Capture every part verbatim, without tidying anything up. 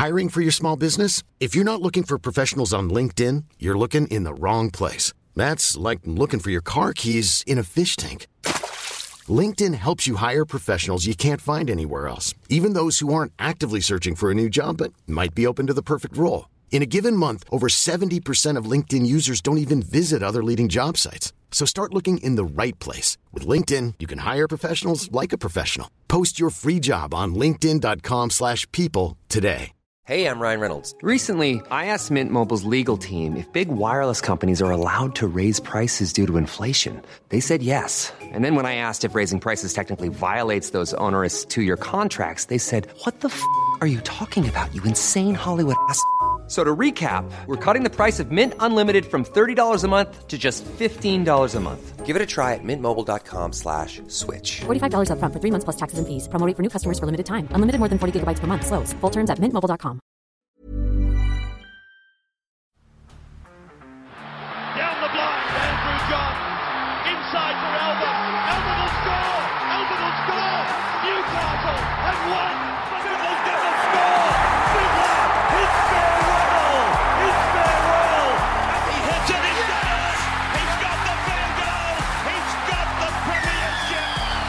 Hiring for your small business? If you're not looking for professionals on LinkedIn, you're looking in the wrong place. That's like looking for your car keys in a fish tank. LinkedIn helps you hire professionals you can't find anywhere else, even those who aren't actively searching for a new job but might be open to the perfect role. In a given month, over seventy percent of LinkedIn users don't even visit other leading job sites. So start looking in the right place. With LinkedIn, you can hire professionals like a professional. Post your free job on linkedin.com slash people today. Hey, I'm Ryan Reynolds. Recently, I asked Mint Mobile's legal team if big wireless companies are allowed to raise prices due to inflation. They said yes. And then when I asked if raising prices technically violates those onerous two-year contracts, they said, what the f*** are you talking about, you insane Hollywood ass f- So to recap, we're cutting the price of Mint Unlimited from thirty dollars a month to just fifteen dollars a month. Give it a try at mintmobile.com slash switch. forty-five dollars up front for three months plus taxes and fees. Promo rate for new customers for limited time. Unlimited more than forty gigabytes per month. Slows full terms at mint mobile dot com. Down the blind, Andrew John. Inside for Albert. Albert will score. Albert will score. Newcastle have won. Fiddler's going to score. Fiddler, it's farewell. It's farewell. And he hits it. He's got it. He's got the field goal. He's got the premiership.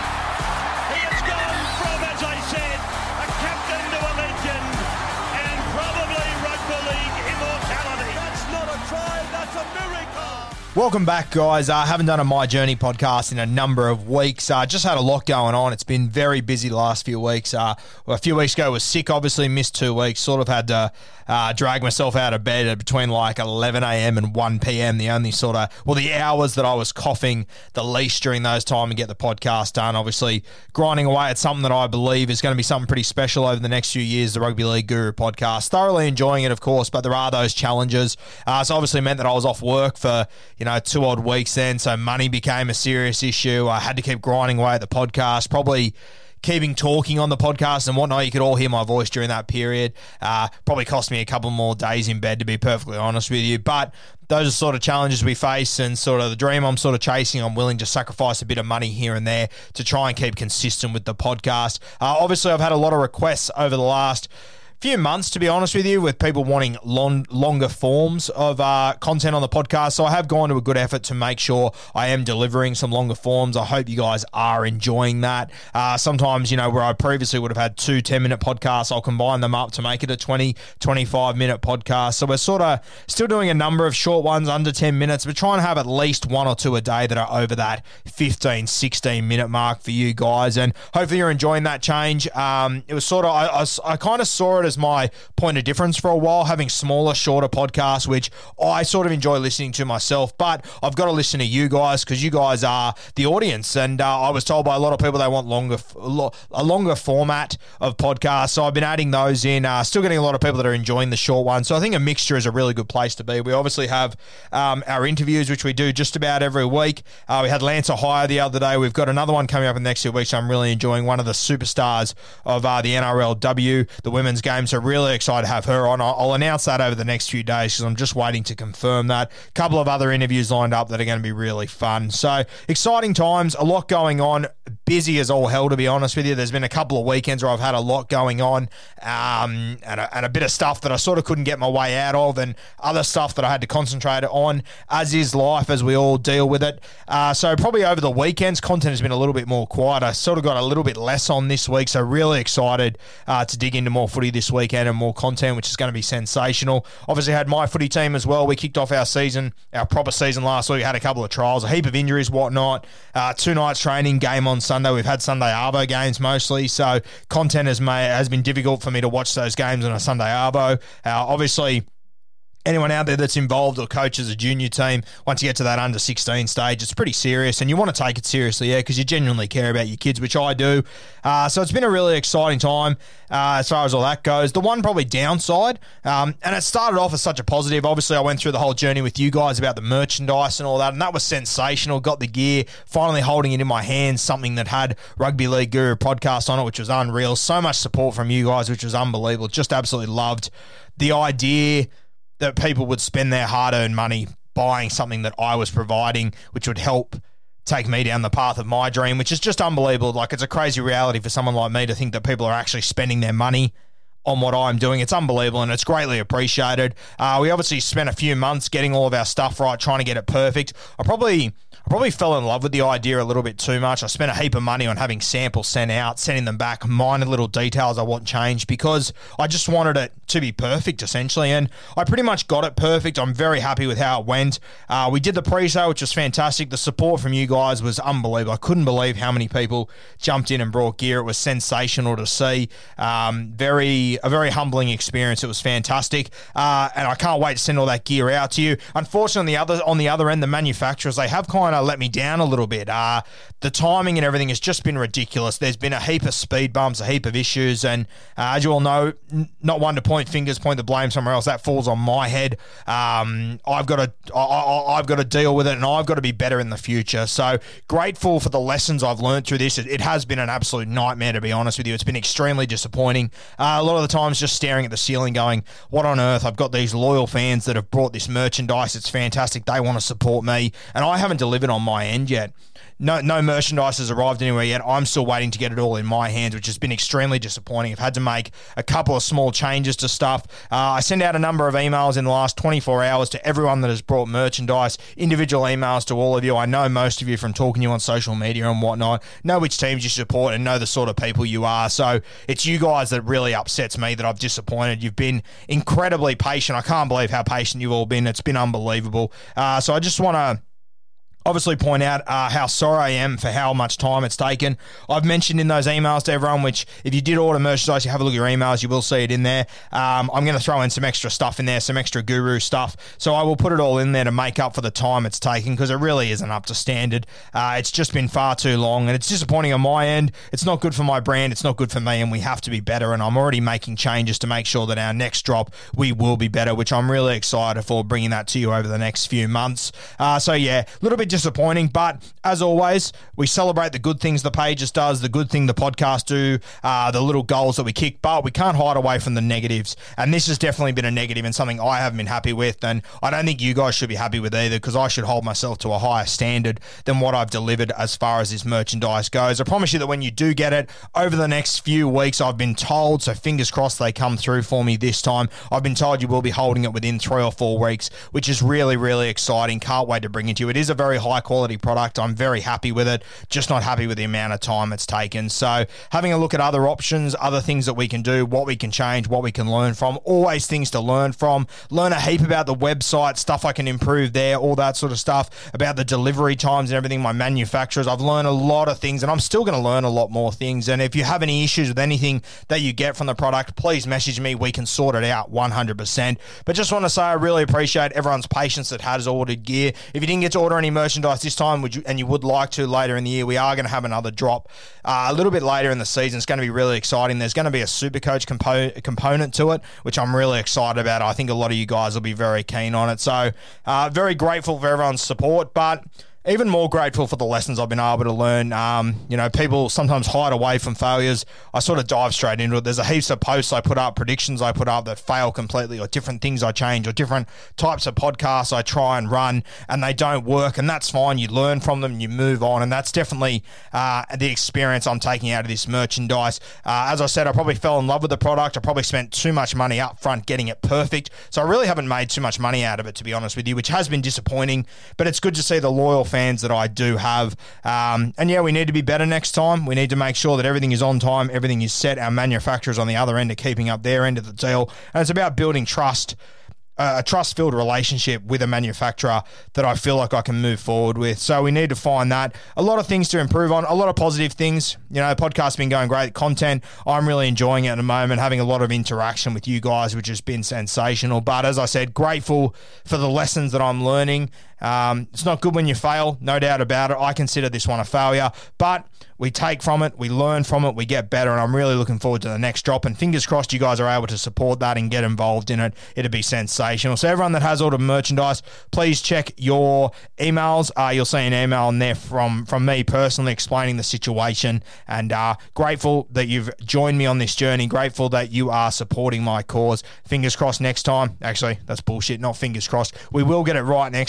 He has gone from, as I said, a captain to a legend and probably rugby league immortality. That's not a try. That's a miracle. Welcome back, guys. I uh, haven't done a My Journey podcast in a number of weeks. Uh, just had a lot going on. It's been very busy the last few weeks. Uh, well, a few weeks ago, I was sick, obviously missed two weeks. Sort of had to uh, drag myself out of bed at between like eleven a.m. and one p.m. The only sort of, well, the hours that I was coughing the least during those time to get the podcast done. Obviously, grinding away at something that I believe is going to be something pretty special over the next few years, the Rugby League Guru podcast. Thoroughly enjoying it, of course, but there are those challenges. Uh, so obviously meant that I was off work for, you know, two odd weeks then, so money became a serious issue. I had to keep grinding away at the podcast, probably keeping talking on the podcast and whatnot. You could all hear my voice during that period. Uh, probably cost me a couple more days in bed, to be perfectly honest with you. But those are sort of challenges we face and sort of the dream I'm sort of chasing. I'm willing to sacrifice a bit of money here and there to try and keep consistent with the podcast. Uh, obviously, I've had a lot of requests over the last few months, to be honest with you, with people wanting long, longer forms of uh, content on the podcast. So I have gone to a good effort to make sure I am delivering some longer forms. I hope you guys are enjoying that. Uh, sometimes, you know, where I previously would have had two ten-minute podcasts, I'll combine them up to make it a twenty, twenty-five-minute podcast. So we're sort of still doing a number of short ones under ten minutes, but trying to have at least one or two a day that are over that fifteen, sixteen-minute mark for you guys. And hopefully you're enjoying that change. Um, it was sort of, I, I, I kind of saw it as my point of difference for a while, having smaller, shorter podcasts, which I sort of enjoy listening to myself, but I've got to listen to you guys because you guys are the audience, and uh, I was told by a lot of people they want longer, a longer format of podcasts, so I've been adding those in, uh, still getting a lot of people that are enjoying the short ones, so I think a mixture is a really good place to be. We obviously have um, our interviews, which we do just about every week. Uh, we had Lance Ohio the other day. We've got another one coming up in the next few weeks, so I'm really enjoying one of the superstars of uh, the N R L W, the women's game. So really excited to have her on. I'll, I'll announce that over the next few days because I'm just waiting to confirm that. A couple of other interviews lined up that are going to be really fun. So exciting times, a lot going on. Busy as all hell, to be honest with you. There's been a couple of weekends where I've had a lot going on um, and, a, and a bit of stuff that I sort of couldn't get my way out of and other stuff that I had to concentrate on, as is life as we all deal with it. Uh, so probably over the weekends, content has been a little bit more quiet. I sort of got a little bit less on this week, so really excited uh, to dig into more footy this weekend and more content, which is going to be sensational. Obviously had my footy team as well. We kicked off our season, our proper season last week. We had a couple of trials, a heap of injuries, whatnot. Uh, two nights training, game on Sunday. We've had Sunday Arvo games mostly, so content has, made, has been difficult for me to watch those games on a Sunday Arvo. Uh, obviously, anyone out there that's involved or coaches a junior team, once you get to that under sixteen stage, it's pretty serious, and you want to take it seriously, yeah, because you genuinely care about your kids, which I do. Uh, so it's been a really exciting time uh, as far as all that goes. The one probably downside, um, and it started off as such a positive. Obviously, I went through the whole journey with you guys about the merchandise and all that, and that was sensational. Got the gear, finally holding it in my hands, something that had Rugby League Guru podcast on it, which was unreal. So much support from you guys, which was unbelievable. Just absolutely loved the idea that people would spend their hard-earned money buying something that I was providing, which would help take me down the path of my dream, which is just unbelievable. Like, it's a crazy reality for someone like me to think that people are actually spending their money on what I'm doing. It's unbelievable and it's greatly appreciated. Uh, we obviously spent a few months getting all of our stuff right, trying to get it perfect. I probably... I probably fell in love with the idea a little bit too much. I spent a heap of money on having samples sent out, sending them back, minor little details I want changed because I just wanted it to be perfect, essentially. And I pretty much got it perfect. I'm very happy with how it went. Uh, we did the pre-sale, which was fantastic. The support from you guys was unbelievable. I couldn't believe how many people jumped in and brought gear. It was sensational to see. Um, very a very humbling experience. It was fantastic. Uh, and I can't wait to send all that gear out to you. Unfortunately, the other, on the other end, the manufacturers, they have kind of let me down a little bit. Uh, the timing and everything has just been ridiculous. There's been a heap of speed bumps, a heap of issues, and uh, as you all know, n- not one to point fingers, point the blame somewhere else. That falls on my head. Um, I've got to, I, I, I've got to deal with it, and I've got to be better in the future. So grateful for the lessons I've learned through this. It, it has been an absolute nightmare, to be honest with you. It's been extremely disappointing. Uh, a lot of the times, just staring at the ceiling, going, "What on earth?" I've got these loyal fans that have brought this merchandise. It's fantastic. They want to support me, and I haven't delivered on my end yet. No, no merchandise has arrived anywhere yet. I'm still waiting to get it all in my hands, which has been extremely disappointing. I've had to make a couple of small changes to stuff. Uh, I sent out a number of emails in the last twenty-four hours to everyone that has brought merchandise, individual emails to all of you. I know most of you from talking to you on social media and whatnot, know which teams you support and know the sort of people you are. So it's you guys that really upsets me that I've disappointed. You've been incredibly patient. I can't believe how patient you've all been. It's been unbelievable. Uh, so I just want to obviously point out uh, how sorry I am for how much time it's taken. I've mentioned in those emails to everyone, which if you did order merchandise, you have a look at your emails, you will see it in there. Um, I'm going to throw in some extra stuff in there, some extra guru stuff. So I will put it all in there to make up for the time it's taken because it really isn't up to standard. Uh, it's just been far too long and it's disappointing on my end. It's not good for my brand. It's not good for me and we have to be better. And I'm already making changes to make sure that our next drop, we will be better, which I'm really excited for bringing that to you over the next few months. Uh, so yeah, a little bit disappointing, but as always, we celebrate the good things the pages does, the good thing the podcast do, uh, the little goals that we kick, but we can't hide away from the negatives. And this has definitely been a negative and something I haven't been happy with. And I don't think you guys should be happy with either because I should hold myself to a higher standard than what I've delivered as far as this merchandise goes. I promise you that when you do get it over the next few weeks, I've been told, so fingers crossed they come through for me this time. I've been told you will be holding it within three or four weeks, which is really, really exciting. Can't wait to bring it to you. It is a very high quality product. I'm very happy with it, just not happy with the amount of time it's taken. So having a look at other options, other things that we can do, what we can change, what we can learn from, always things to learn from, learn a heap about the website, stuff I can improve there, all that sort of stuff, about the delivery times and everything, my manufacturers. I've learned a lot of things and I'm still going to learn a lot more things. And if you have any issues with anything that you get from the product, please message me. We can sort it out one hundred percent. But just want to say I really appreciate everyone's patience that has ordered gear. If you didn't get to order any merchandise this time, would you, and you would like to later in the year, we are going to have another drop uh, a little bit later in the season. It's going to be really exciting. There's going to be a Supercoach compo- component to it, which I'm really excited about. I think a lot of you guys will be very keen on it. So uh, very grateful for everyone's support, but even more grateful for the lessons I've been able to learn. Um, you know, people sometimes hide away from failures. I sort of dive straight into it. There's a heaps of posts I put up, predictions I put up that fail completely, or different things I change, or different types of podcasts I try and run and they don't work, and that's fine. You learn from them and you move on, and that's definitely uh, the experience I'm taking out of this merchandise. Uh, as I said, I probably fell in love with the product. I probably spent too much money up front getting it perfect, so I really haven't made too much money out of it, to be honest with you, which has been disappointing, but it's good to see the loyal fans that I do have. Um, and yeah, we need to be better next time. We need to make sure that everything is on time, everything is set. Our manufacturers on the other end are keeping up their end of the deal. And it's about building trust, uh, a trust-filled relationship with a manufacturer that I feel like I can move forward with. So we need to find that. A lot of things to improve on, a lot of positive things. You know, the podcast's been going great. Content, I'm really enjoying it at the moment, having a lot of interaction with you guys, which has been sensational. But as I said, grateful for the lessons that I'm learning. Um, it's not good when you fail, no doubt about it. I consider this one a failure, but we take from it, we learn from it, we get better, and I'm really looking forward to the next drop, and fingers crossed you guys are able to support that and get involved in it. It'd be sensational. So everyone that has ordered merchandise, please check your emails. Uh, you'll see an email in there from, from me personally explaining the situation, and uh, grateful that you've joined me on this journey, grateful that you are supporting my cause. Fingers crossed next time. Actually, that's bullshit, not fingers crossed. We will get it right next time.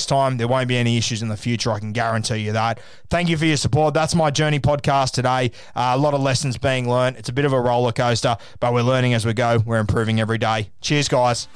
there won't be any issues in the future. I can guarantee you that. Thank you for your support. That's My Journey podcast today. Uh, a lot of lessons being learned. It's a bit of a roller coaster, but we're learning as we go. We're improving every day. Cheers, guys.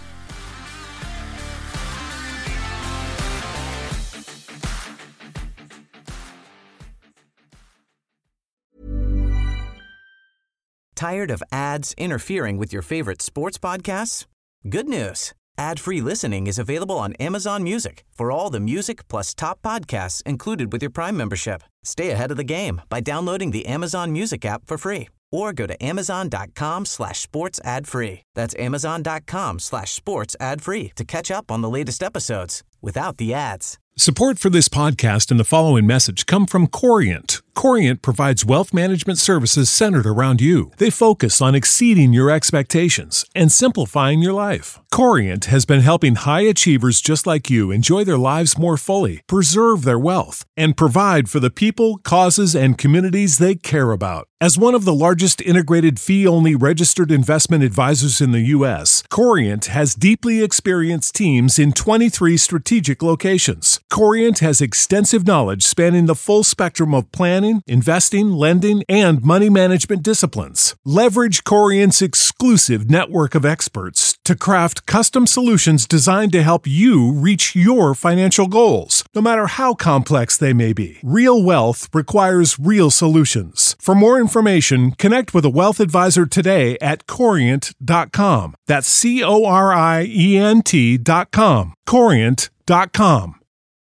Tired of ads interfering with your favorite sports podcasts? Good news. Ad-free listening is available on Amazon Music for all the music plus top podcasts included with your Prime membership. Stay ahead of the game by downloading the Amazon Music app for free or go to amazon.com slash sports ad free. That's amazon.com slash sports ad free to catch up on the latest episodes without the ads. Support for this podcast and the following message come from Corient. Corient provides wealth management services centered around you. They focus on exceeding your expectations and simplifying your life. Corient has been helping high achievers just like you enjoy their lives more fully, preserve their wealth, and provide for the people, causes, and communities they care about. As one of the largest integrated fee-only registered investment advisors in the U S, Corient has deeply experienced teams in twenty-three strategic locations. Corient has extensive knowledge spanning the full spectrum of planning, investing, lending, and money management disciplines. Leverage Corient's exclusive network of experts to craft custom solutions designed to help you reach your financial goals, no matter how complex they may be. Real wealth requires real solutions. For more information, connect with a wealth advisor today at corient dot com. That's C O R I E N T dot com. corient dot com.